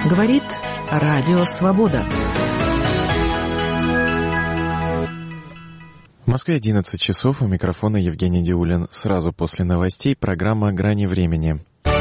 Говорит Радио Свобода. В Москве 11 часов, у микрофона Евгений Диулин. Сразу после новостей программа «Грани времени».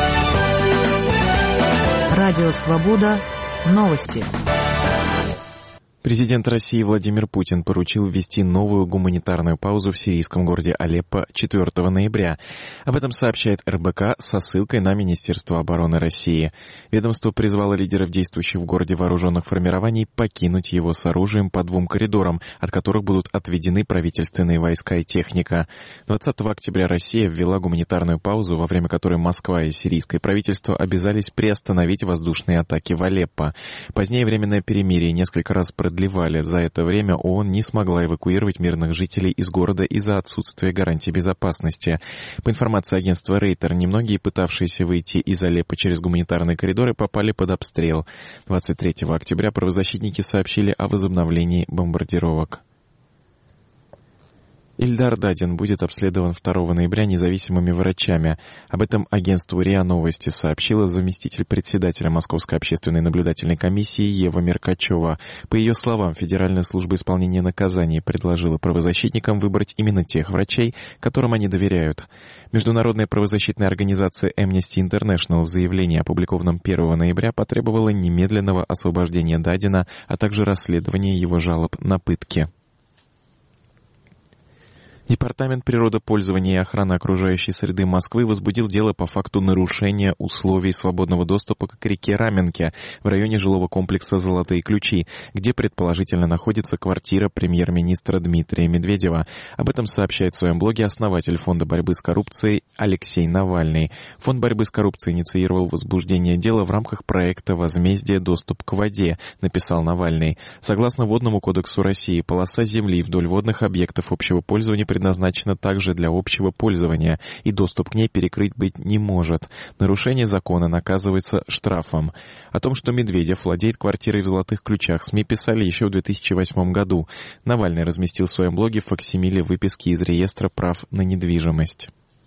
Радио Свобода. Новости. Президент России Владимир Путин поручил ввести новую гуманитарную паузу в сирийском городе Алеппо 4 ноября. Об этом сообщает РБК со ссылкой на Министерство обороны России. Ведомство призвало лидеров действующих в городе вооруженных формирований покинуть его с оружием по двум коридорам, от которых будут отведены правительственные войска и техника. 20 октября Россия ввела гуманитарную паузу, во время которой Москва и сирийское правительство обязались приостановить воздушные атаки в Алеппо. Позднее временное перемирие несколько раз продлевали. За это время ООН не смогла эвакуировать мирных жителей из города из-за отсутствия гарантий безопасности. По информации агентства Рейтер, немногие, пытавшиеся выйти из Алеппо через гуманитарные коридоры, попали под обстрел. 23 октября правозащитники сообщили о возобновлении бомбардировок. Ильдар Дадин будет обследован 2 ноября независимыми врачами. Об этом агентству РИА Новости сообщила заместитель председателя Московской общественной наблюдательной комиссии Ева Меркачева. По ее словам, Федеральная служба исполнения наказаний предложила правозащитникам выбрать именно тех врачей, которым они доверяют. Международная правозащитная организация Amnesty International в заявлении, опубликованном 1 ноября, потребовала немедленного освобождения Дадина, а также расследования его жалоб на пытки. Департамент природопользования и охраны окружающей среды Москвы возбудил дело по факту нарушения условий свободного доступа к реке Раменке в районе жилого комплекса «Золотые ключи», где предположительно находится квартира премьер-министра Дмитрия Медведева. Об этом сообщает в своем блоге основатель Фонда борьбы с коррупцией Алексей Навальный. Фонд борьбы с коррупцией инициировал возбуждение дела в рамках проекта «Возмездие. Доступ к воде», написал Навальный. Согласно Водному кодексу России, полоса земли вдоль водных объектов общего пользования предназначена также для общего пользования, и доступ к ней перекрыть быть не может. Нарушение закона наказывается штрафом. О том, что Медведев владеет квартирой в «Золотых ключах», СМИ писали еще в 2008 году. Навальный разместил в своем блоге факсимиле выписки из реестра прав на недвижимость.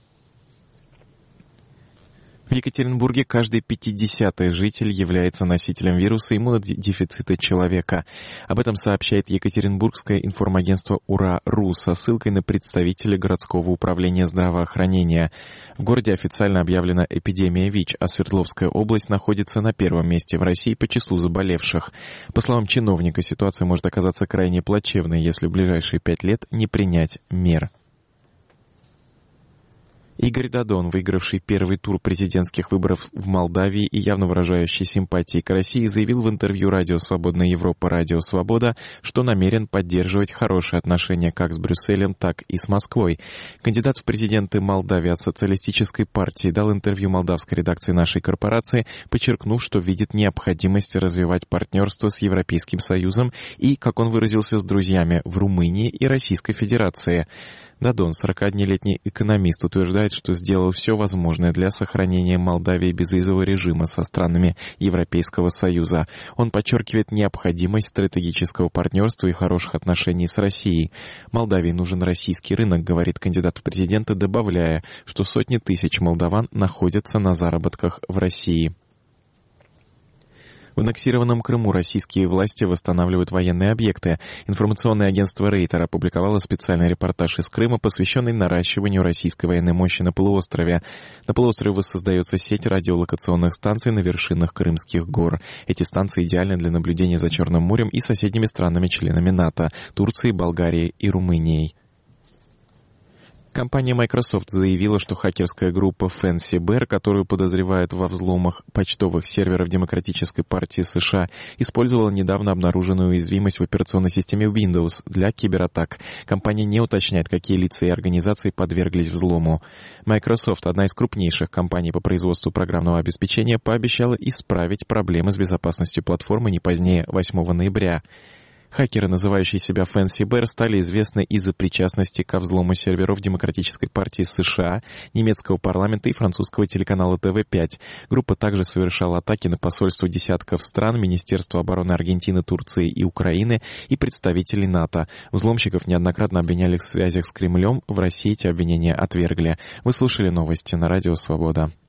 В Екатеринбурге каждый 50-й житель является носителем вируса иммунодефицита человека. Об этом сообщает Екатеринбургское информагентство «Ура.ру» со ссылкой на представителя городского управления здравоохранения. В городе официально объявлена эпидемия ВИЧ, а Свердловская область находится на первом месте в России по числу заболевших. По словам чиновника, ситуация может оказаться крайне плачевной, если в ближайшие 5 лет не принять мер. Игорь Додон, выигравший первый тур президентских выборов в Молдавии и явно выражающий симпатии к России, заявил в интервью радио «Свободная Европа», «Радио Свобода», что намерен поддерживать хорошие отношения как с Брюсселем, так и с Москвой. Кандидат в президенты Молдавии от социалистической партии дал интервью молдавской редакции нашей корпорации, подчеркнув, что видит необходимость развивать партнерство с Европейским Союзом и, как он выразился, с друзьями в Румынии и Российской Федерации. Додон, 41-летний экономист, утверждает, что сделал все возможное для сохранения Молдавии безвизового режима со странами Европейского Союза. Он подчеркивает необходимость стратегического партнерства и хороших отношений с Россией. Молдавии нужен российский рынок, говорит кандидат в президенты, добавляя, что сотни тысяч молдаван находятся на заработках в России. В аннексированном Крыму российские власти восстанавливают военные объекты. Информационное агентство Рейтер опубликовало специальный репортаж из Крыма, посвященный наращиванию российской военной мощи на полуострове. На полуострове воссоздается сеть радиолокационных станций на вершинах Крымских гор. Эти станции идеальны для наблюдения за Черным морем и соседними странами-членами НАТО – Турцией, Болгарией и Румынией. Компания Microsoft заявила, что хакерская группа Fancy Bear, которую подозревают во взломах почтовых серверов Демократической партии США, использовала недавно обнаруженную уязвимость в операционной системе Windows для кибератак. Компания не уточняет, какие лица и организации подверглись взлому. Microsoft, одна из крупнейших компаний по производству программного обеспечения, пообещала исправить проблемы с безопасностью платформы не позднее 8 ноября. Хакеры, называющие себя Fancy Bear, стали известны из-за причастности ко взлому серверов Демократической партии США, немецкого парламента и французского телеканала ТВ-5. Группа также совершала атаки на посольства десятков стран, Министерства обороны Аргентины, Турции и Украины и представителей НАТО. Взломщиков неоднократно обвиняли в связях с Кремлем. В России эти обвинения отвергли. Вы слушали новости на Радио Свобода.